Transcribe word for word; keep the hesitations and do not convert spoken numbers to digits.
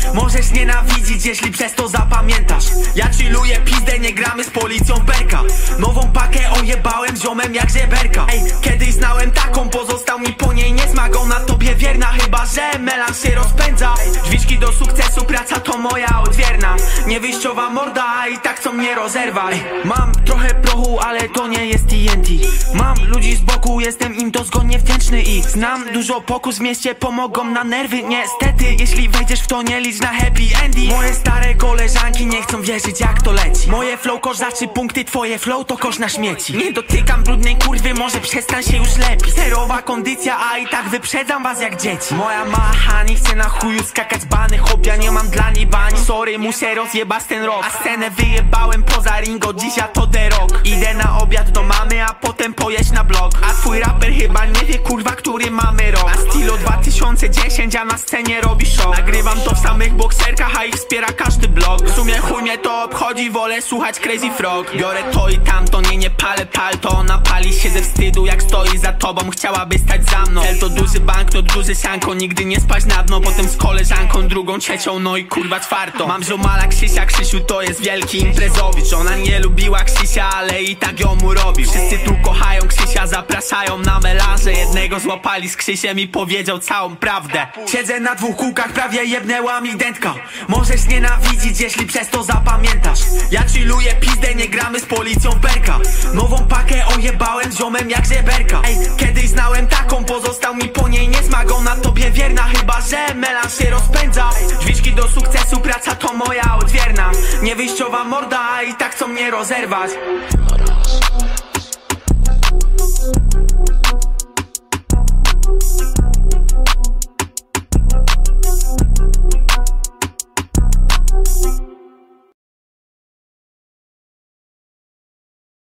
Możesz nienawidzić, jeśli przez to zapamiętasz. Ja chilluję pizdę, nie gramy z policją berka. Nową pakę ojebałem ziomem jak żeberka. Ej, kiedyś znałem taką, pozostał mi po niej niesmak. Ona tobie wierna, chyba że melanż się rozpędza. Drzwiczki do sukcesu, praca to moja odwierna. Niewyjściowa morda, a i tak chcą mnie rozerwać. Mam trochę prochu, ale to nie jest T N T. Mam ludzi z boku, jestem im dozgonnie wdzięczny. I znam dużo pokus w mieście, pomogą na nerwy. Niestety, jeśli wejdziesz w to, nie licz na happy ending. Moje stare koleżanki nie chcą wierzyć, jak to leci. Moje flow kozaczy punkty, twoje flow to kosz na śmieci. Nie dotykam brudnej kurwy, może przestań się już lepiej. Zerowa kondycja, a i tak wyprzedzam was jak dzieci. Moja mała Hani chce na chuju skakać bany. Hop, ja nie mam dla niej bani. Sorry, muszę rozjebać ten rok. A scenę wyjebałem poza ringo, dziś ja to the rock. Idę na obiad do mamy, a potem pojeść na blok. A twój raper chyba nie wie, kurwa, który mamy rok. A stylo dwa tysiące dziesięć, a na scenie robi show. Nagrywam to w samych bokserkach, a ich wspiera każdy blog. W sumie chuj mnie to obchodzi, wolę słuchać Crazy Frog. Biorę to i tamto, nie, nie palę palto. Ona pali się ze wstydu, jak stoi za tobą, chciałaby stać za mną. Cel to duży banknot, duży sianko, nigdy nie spać na dno. Potem z koleżanką, drugą, trzecią, no i kurwa czwartą. Mam ziomala Krzysia, Krzysiu to jest wielki imprezowicz. Ona nie lubiła Krzysia, ale i tak ją urobił. Wszyscy tu kochają Krzysia, zapraszają na melanże. Jednego złapali z Krzysiem i powiedział całą prawdę. Siedzę na dwóch kółkach, prawie jebnęła mi dętka. Możesz nienawidzić, jeśli przez to zapamiętasz. Ja chilluję pizdę, nie gramy z policją berka. Nową pakę ojebałem ziomem jak żeberka. Ej, kiedyś znałem taką, pozostał mi po niej niesmak. Ona tobie wierna, chyba że melanż się rozpędza. Drzwiczki do sukcesu, praca to moja odwierna. Niewyjściowa morda, a i tak chcą mnie rozerwać.